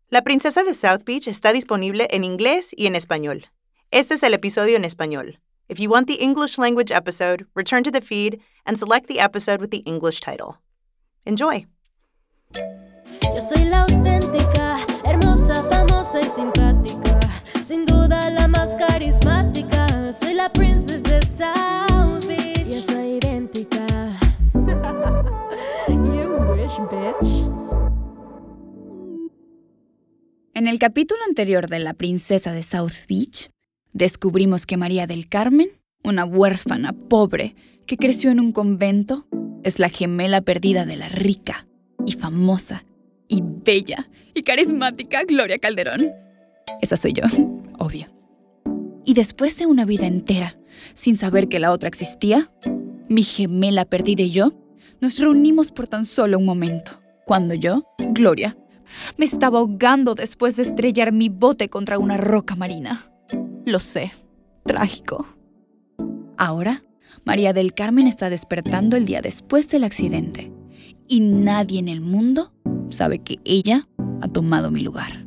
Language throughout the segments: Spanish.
La Princesa de South Beach está disponible en inglés y en español. Este es el episodio en español. If you want the English language episode, return to the feed and select the episode with the English title. Enjoy! Yo soy la auténtica, hermosa, famosa y simpática. Sin duda la más carismática. Soy la princesa de South Beach. Yo soy idéntica. You wish, bitch. En el capítulo anterior de La Princesa de South Beach, descubrimos que María del Carmen, una huérfana pobre que creció en un convento, es la gemela perdida de la rica y famosa y bella y carismática Gloria Calderón. Esa soy yo, obvio. Y después de una vida entera sin saber que la otra existía, mi gemela perdida y yo nos reunimos por tan solo un momento, cuando yo, Gloria, me estaba ahogando después de estrellar mi bote contra una roca marina. Lo sé, trágico. Ahora, María del Carmen está despertando el día después del accidente y nadie en el mundo sabe que ella ha tomado mi lugar.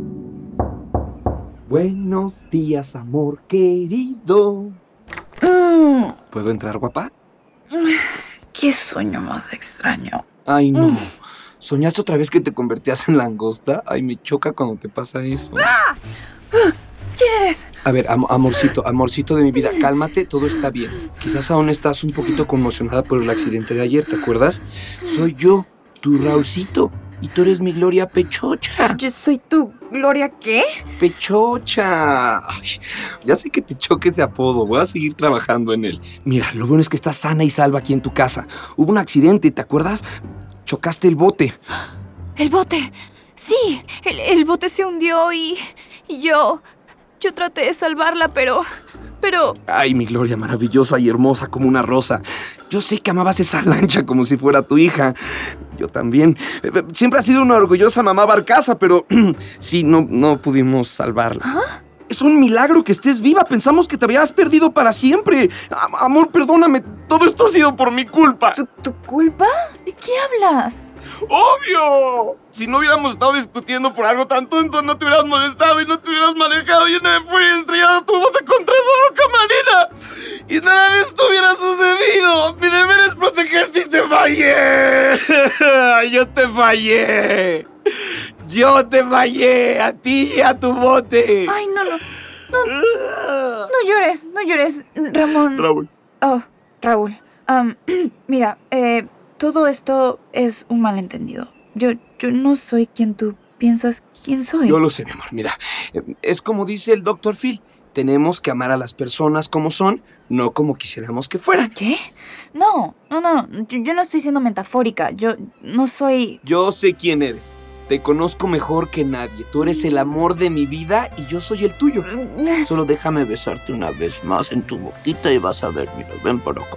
Buenos días, amor querido. ¿Puedo entrar, guapa? Qué sueño más extraño. Ay, no. ¿Soñaste otra vez que te convertías en langosta? Ay, me choca cuando te pasa eso. ¿Quién eres? A ver, amorcito de mi vida, cálmate, todo está bien. Quizás aún estás un poquito conmocionada por el accidente de ayer, ¿te acuerdas? Soy yo, tu Raulcito, y tú eres mi Gloria Pechocha. ¿Yo soy tu Gloria qué? Pechocha. Ay, ya sé que te choque ese apodo, voy a seguir trabajando en él. Mira, lo bueno es que estás sana y salva aquí en tu casa. Hubo un accidente, ¿te acuerdas? Chocaste el bote. ¡El bote! Sí, el bote se hundió y yo traté de salvarla, pero... Ay, mi Gloria, maravillosa y hermosa como una rosa. Yo sé que amabas esa lancha como si fuera tu hija. Yo también. Siempre has sido una orgullosa mamá barcaza, pero sí, no pudimos salvarla. ¿Ah? Es un milagro que estés viva. Pensamos que te habías perdido para siempre. Amor, perdóname. Todo esto ha sido por mi culpa. ¿Tu culpa? ¿De qué hablas? ¡Obvio! Si no hubiéramos estado discutiendo por algo tan tonto, no te hubieras molestado y no te hubieras manejado llena de furia y estrellado tu bote contra esa roca marina. Y nada de esto hubiera sucedido. Mi deber es protegerte y te fallé. Yo te fallé. Yo te fallé a ti y a tu bote. Ay, no llores, Ramón. Raúl. Oh, Raúl. Mira, todo esto es un malentendido. Yo no soy quien tú piensas quién soy. Yo lo sé, mi amor. Mira, es como dice el Dr. Phil. Tenemos que amar a las personas como son, no como quisiéramos que fueran. ¿Qué? No. Yo no estoy siendo metafórica. Yo no soy... Yo sé quién eres. Te conozco mejor que nadie. Tú eres el amor de mi vida y yo soy el tuyo. Solo déjame besarte una vez más en tu boquita y vas a ver. Mira, ven por acá.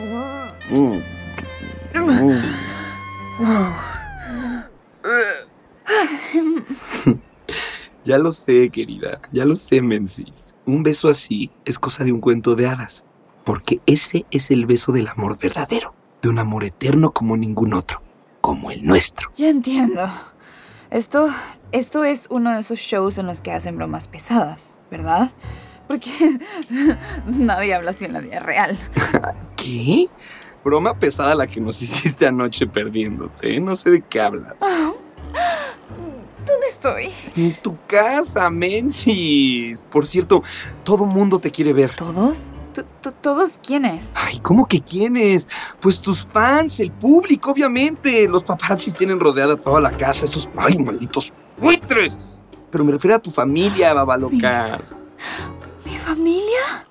Ya lo sé, querida. Ya lo sé, Menzies. Un beso así es cosa de un cuento de hadas. Porque ese es el beso del amor verdadero. De un amor eterno como ningún otro. Como el nuestro. Ya entiendo. Esto es uno de esos shows en los que hacen bromas pesadas, ¿verdad? Porque nadie habla así en la vida real. ¿Qué? Broma pesada la que nos hiciste anoche perdiéndote. No sé de qué hablas. ¿Dónde estoy? En tu casa, Menzies. Por cierto, todo mundo te quiere ver. ¿Todos? ¿Todos quiénes? Ay, ¿cómo que quiénes? Pues tus fans, el público, obviamente. Los paparazzis tienen rodeada toda la casa. Esos, ay, malditos buitres. Pero me refiero a tu familia, babalocas. ¿Mi familia?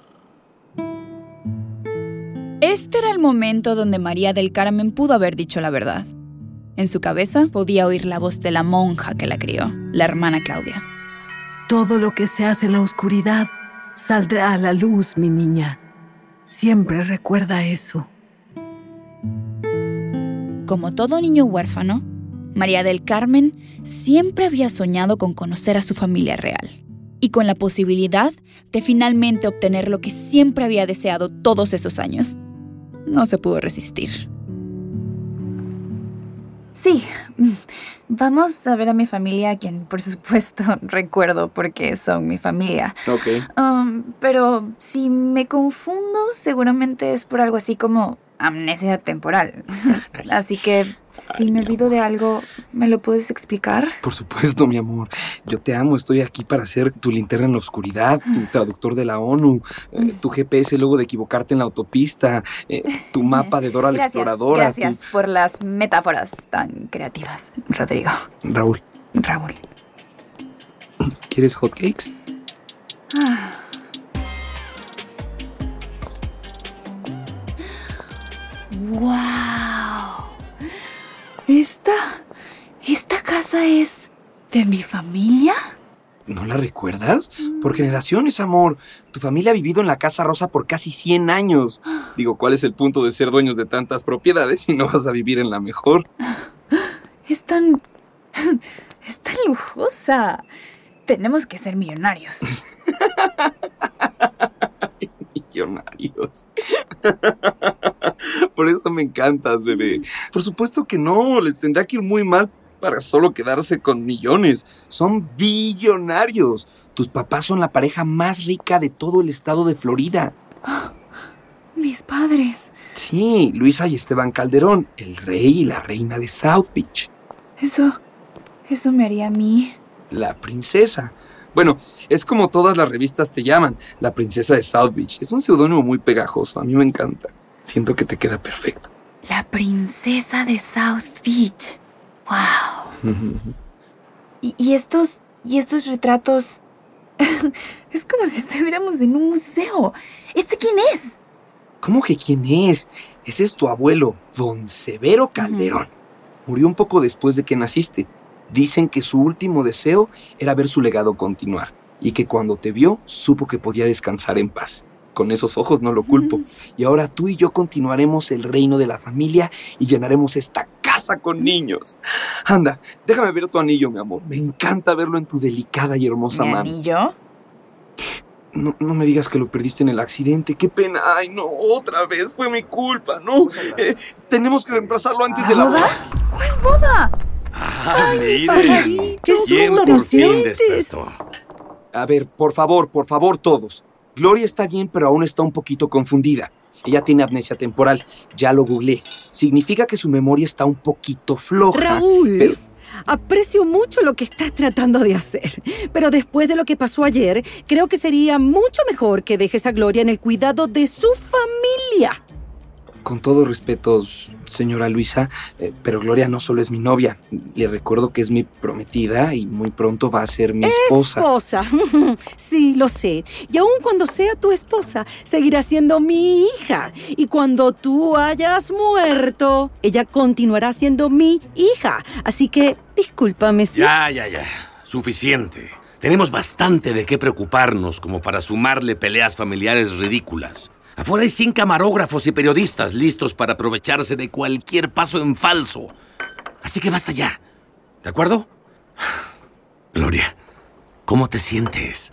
Este era el momento donde María del Carmen pudo haber dicho la verdad. En su cabeza podía oír la voz de la monja que la crió, la hermana Claudia. Todo lo que se hace en la oscuridad saldrá a la luz, mi niña. Siempre recuerda eso. Como todo niño huérfano, María del Carmen siempre había soñado con conocer a su familia real y con la posibilidad de finalmente obtener lo que siempre había deseado todos esos años. No se pudo resistir. Sí, vamos a ver a mi familia, a quien por supuesto recuerdo porque son mi familia. Ok. Pero si me confundo, seguramente es por algo así como amnesia temporal. Así que si me olvido de algo, ¿me lo puedes explicar? Por supuesto, mi amor. Yo te amo. Estoy aquí para ser tu linterna en la oscuridad, tu traductor de la ONU, tu GPS luego de equivocarte en la autopista, tu mapa de Dora la Exploradora. Gracias por las metáforas tan creativas, Rodrigo. Raúl, ¿quieres hotcakes? ¡Wow! ¿Esta casa es de mi familia? ¿No la recuerdas? Por generaciones, amor. Tu familia ha vivido en la Casa Rosa por casi 100 años. Digo, ¿cuál es el punto de ser dueños de tantas propiedades si no vas a vivir en la mejor? Es tan lujosa. Tenemos que ser millonarios. Millonarios. Por eso me encantas, bebé. Por supuesto que no, les tendrá que ir muy mal para solo quedarse con millones. Son billonarios. Tus papás son la pareja más rica de todo el estado de Florida. Mis padres. Sí, Luisa y Esteban Calderón, el rey y la reina de South Beach. Eso me haría a mí. La princesa. Bueno, es como todas las revistas te llaman, la princesa de South Beach. Es un seudónimo muy pegajoso, a mí me encanta. Siento que te queda perfecto. La princesa de South Beach. ¡Wow! ¿Y estos retratos? Es como si estuviéramos en un museo. ¿Este quién es? ¿Cómo que quién es? Ese es tu abuelo, don Severo Calderón. Murió un poco después de que naciste. Dicen que su último deseo era ver su legado continuar y que cuando te vio, supo que podía descansar en paz. Con esos ojos no lo culpo. Y ahora tú y yo continuaremos el reino de la familia y llenaremos esta casa con niños. Anda, déjame ver tu anillo, mi amor. Me encanta verlo en tu delicada y hermosa mano. ¿Mi anillo? No me digas que lo perdiste en el accidente. ¡Qué pena! ¡Ay, no! Otra vez fue mi culpa, ¿no? Tenemos que reemplazarlo antes de la boda. ¿Cuál boda? ¡Ah, miren! Pajarito, ¿Quién ¿cómo por los fin dientes? despertó? A ver, por favor, todos. Gloria está bien, pero aún está un poquito confundida. Ella tiene amnesia temporal. Ya lo googleé. Significa que su memoria está un poquito floja. Raúl, pero... aprecio mucho lo que estás tratando de hacer, pero después de lo que pasó ayer, creo que sería mucho mejor que dejes a Gloria en el cuidado de su familia. Con todo respeto, señora Luisa, pero Gloria no solo es mi novia. Le recuerdo que es mi prometida y muy pronto va a ser mi esposa. Esposa, sí, lo sé. Y aun cuando sea tu esposa, seguirá siendo mi hija. Y cuando tú hayas muerto, ella continuará siendo mi hija. Así que, discúlpame, ¿sí? Ya. Suficiente. Tenemos bastante de qué preocuparnos como para sumarle peleas familiares ridículas. Afuera hay 100 camarógrafos y periodistas listos para aprovecharse de cualquier paso en falso. Así que basta ya. ¿De acuerdo? Gloria, ¿cómo te sientes?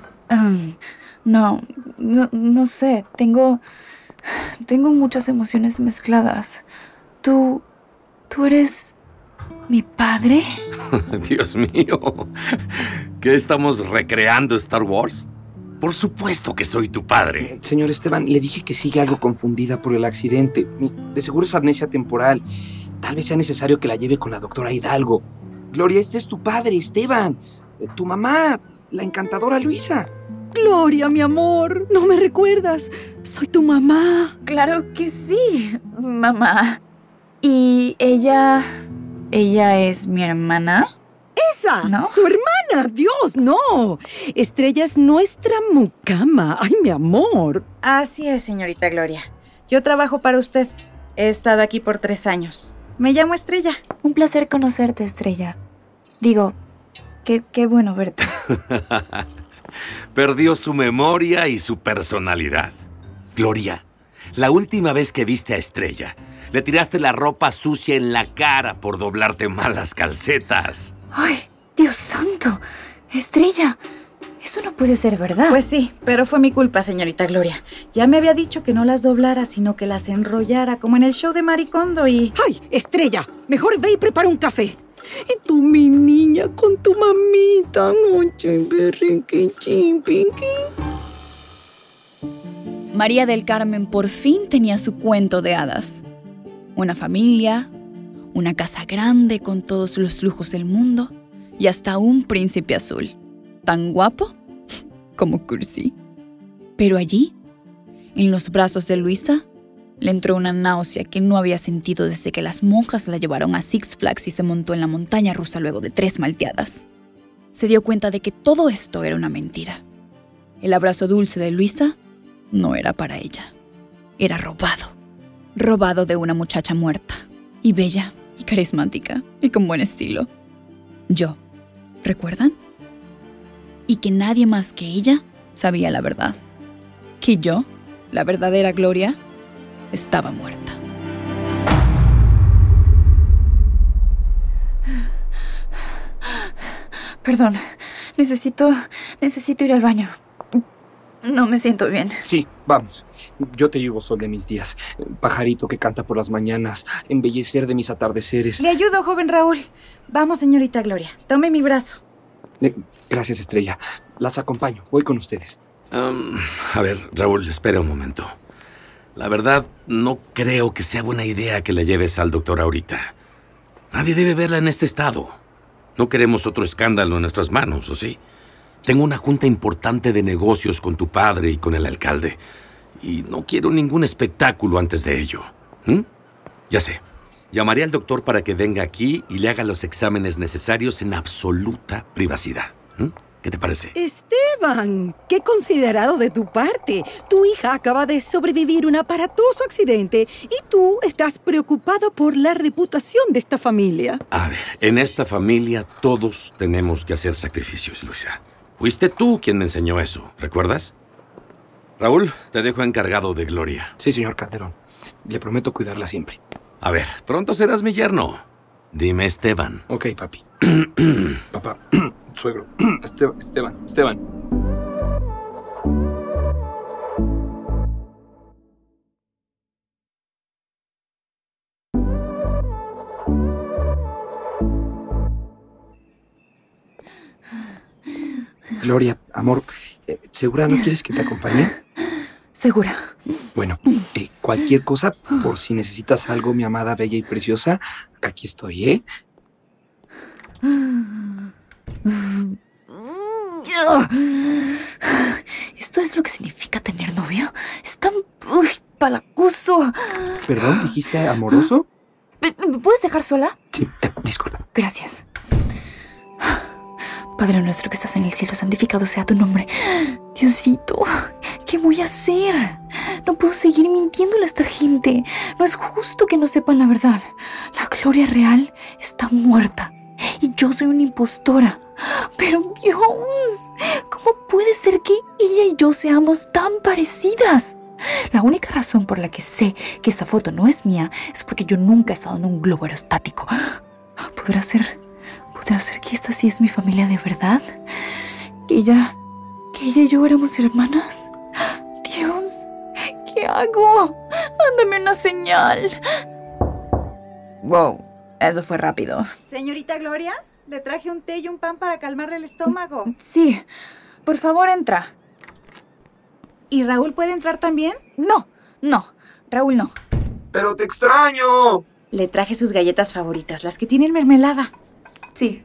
No sé. Tengo muchas emociones mezcladas. ¿Tú eres mi padre? Dios mío. ¿Qué estamos recreando, Star Wars? Por supuesto que soy tu padre. Señor Esteban, le dije que sigue algo confundida por el accidente. De seguro es amnesia temporal. Tal vez sea necesario que la lleve con la doctora Hidalgo. Gloria, este es tu padre, Esteban. Tu mamá, la encantadora Luisa. Gloria, mi amor, ¿no me recuerdas? Soy tu mamá. Claro que sí, mamá. ¿Y ella es mi hermana? ¡Esa! ¿No? ¡Tu hermana! ¡Dios, no! Estrella es nuestra mucama. ¡Ay, mi amor! Así es, señorita Gloria. Yo trabajo para usted. He estado aquí por 3 años. Me llamo Estrella. Un placer conocerte, Estrella. Digo, qué bueno verte. Perdió su memoria y su personalidad. Gloria, la última vez que viste a Estrella, le tiraste la ropa sucia en la cara por doblarte mal las calcetas. ¡Ay, Dios santo! Estrella, Eso no puede ser verdad. Pues sí, pero fue mi culpa, señorita Gloria. Ya me había dicho que no las doblara, sino que las enrollara, como en el show de Maricondo y... ¡Ay, Estrella! Mejor ve y prepara un café. Y tú, mi niña, con tu mamita. María del Carmen por fin tenía su cuento de hadas. Una familia, una casa grande con todos los lujos del mundo y hasta un príncipe azul, tan guapo como cursi. Pero allí, en los brazos de Luisa, le entró una náusea que no había sentido desde que las monjas la llevaron a Six Flags y se montó en la montaña rusa luego de 3 malteadas. Se dio cuenta de que todo esto era una mentira. El abrazo dulce de Luisa no era para ella. Era robado. Robado de una muchacha muerta, y bella, y carismática, y con buen estilo. Yo, ¿recuerdan? Y que nadie más que ella sabía la verdad. Que yo, la verdadera Gloria, estaba muerta. Perdón, necesito ir al baño. No me siento bien. Sí, vamos. Yo te llevo sol de mis días. Pajarito que canta por las mañanas. Embellecer de mis atardeceres. Le ayudo, joven Raúl. Vamos, señorita Gloria. Tome mi brazo. Gracias, Estrella. Las acompaño. Voy con ustedes. A ver, Raúl, espera un momento. La verdad, no creo que sea buena idea que la lleves al doctor ahorita. Nadie debe verla en este estado. No queremos otro escándalo en nuestras manos, ¿o sí? Tengo una junta importante de negocios con tu padre y con el alcalde. Y no quiero ningún espectáculo antes de ello. Ya sé. Llamaré al doctor para que venga aquí y le haga los exámenes necesarios en absoluta privacidad. ¿Qué te parece? Esteban, qué considerado de tu parte. Tu hija acaba de sobrevivir un aparatoso accidente y tú estás preocupado por la reputación de esta familia. A ver, en esta familia todos tenemos que hacer sacrificios, Luisa. Fuiste tú quien me enseñó eso, ¿recuerdas? Raúl, te dejo encargado de Gloria. Sí, señor Calderón. Le prometo cuidarla siempre. A ver, pronto serás mi yerno. Dime, Esteban. Ok, papi. Papá, suegro. Esteban. Gloria, amor, ¿segura no quieres que te acompañe? Segura. Bueno, cualquier cosa, por si necesitas algo, mi amada, bella y preciosa, aquí estoy, ¿eh? ¿Esto es lo que significa tener novio? Es tan palacuso. ¿Perdón? ¿Dijiste amoroso? ¿Me puedes dejar sola? Sí, disculpa. Gracias. Padre nuestro que estás en el cielo, santificado sea tu nombre. Diosito, ¿qué voy a hacer? No puedo seguir mintiéndole a esta gente. No es justo que no sepan la verdad. La Gloria real está muerta y yo soy una impostora. Pero Dios, ¿cómo puede ser que ella y yo seamos tan parecidas? La única razón por la que sé que esta foto no es mía es porque yo nunca he estado en un globo aerostático. ¿Podrá ser que esta sí es mi familia de verdad? ¿Que ella y yo éramos hermanas? Dios, ¿qué hago? Mándame una señal. Wow, eso fue rápido. Señorita Gloria, le traje un té y un pan para calmarle el estómago. Sí, por favor, entra. ¿Y Raúl puede entrar también? No, Raúl no. ¡Pero te extraño! Le traje sus galletas favoritas, las que tienen mermelada. Sí.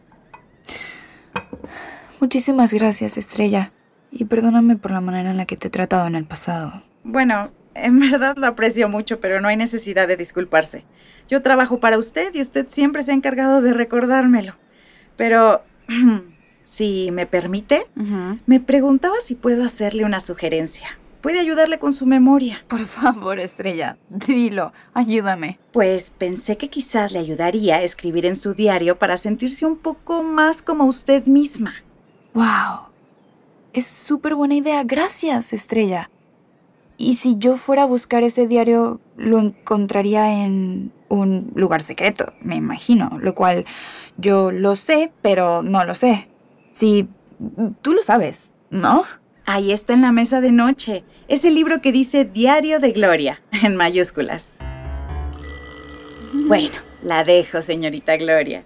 Muchísimas gracias, Estrella. Y perdóname por la manera en la que te he tratado en el pasado. Bueno, en verdad lo aprecio mucho, pero no hay necesidad de disculparse. Yo trabajo para usted y usted siempre se ha encargado de recordármelo. Pero, si me permite, me preguntaba si puedo hacerle una sugerencia. Puede ayudarle con su memoria. Por favor, Estrella, dilo, ayúdame. Pues pensé que quizás le ayudaría a escribir en su diario para sentirse un poco más como usted misma. ¡Wow! Es súper buena idea. Gracias, Estrella. Y si yo fuera a buscar ese diario, lo encontraría en un lugar secreto, me imagino. Lo cual yo lo sé, pero no lo sé. Si Tú lo sabes, ¿no? Ahí está en la mesa de noche. Es el libro que dice Diario de Gloria, en mayúsculas. Bueno, la dejo, señorita Gloria.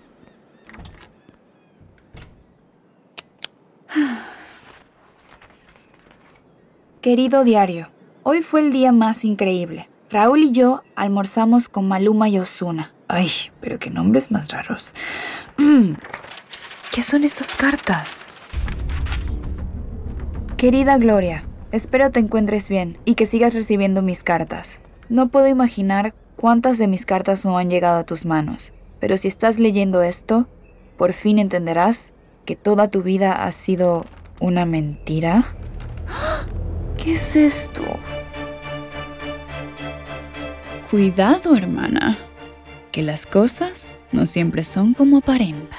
Querido diario, hoy fue el día más increíble. Raúl y yo almorzamos con Maluma y Ozuna. Ay, pero qué nombres más raros. ¿Qué son estas cartas? Querida Gloria, espero te encuentres bien y que sigas recibiendo mis cartas. No puedo imaginar cuántas de mis cartas no han llegado a tus manos, pero si estás leyendo esto, por fin entenderás que toda tu vida ha sido una mentira. ¿Qué es esto? Cuidado, hermana, que las cosas no siempre son como aparentan.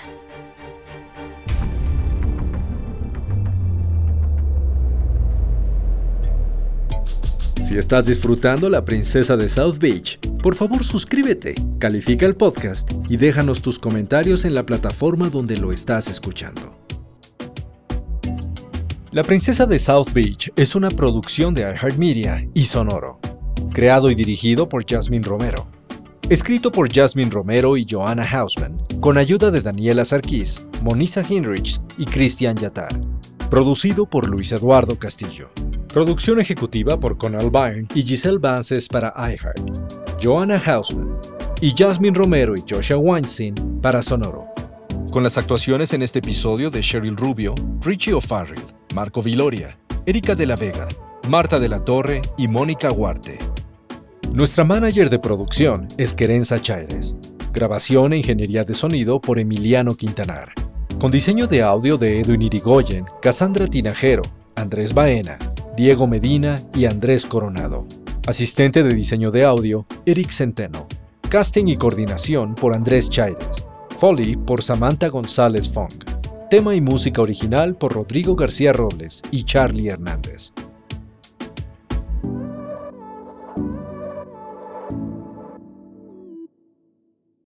Si estás disfrutando La Princesa de South Beach, por favor suscríbete, califica el podcast y déjanos tus comentarios en la plataforma donde lo estás escuchando. La Princesa de South Beach es una producción de iHeartMedia y Sonoro, creado y dirigido por Jasmine Romero. Escrito por Jasmine Romero y Joanna Hausman, con ayuda de Daniela Sarkis, Monisa Hinrichs y Cristian Yatar. Producido por Luis Eduardo Castillo. Producción ejecutiva por Conal Byrne y Giselle Vances para iHeart. Joanna Hausman y Jasmine Romero y Joshua Weinstein para Sonoro. Con las actuaciones en este episodio de Cheryl Rubio, Richie O'Farrell, Marco Viloria, Erika de la Vega, Marta de la Torre y Mónica Huarte. Nuestra manager de producción es Querenza Chaires. Grabación e ingeniería de sonido por Emiliano Quintanar. Con diseño de audio de Edwin Irigoyen, Cassandra Tinajero, Andrés Baena, Diego Medina y Andrés Coronado. Asistente de diseño de audio, Eric Centeno. Casting y coordinación por Andrés Chaires. Foley por Samantha González Fong. Tema y música original por Rodrigo García Robles y Charlie Hernández.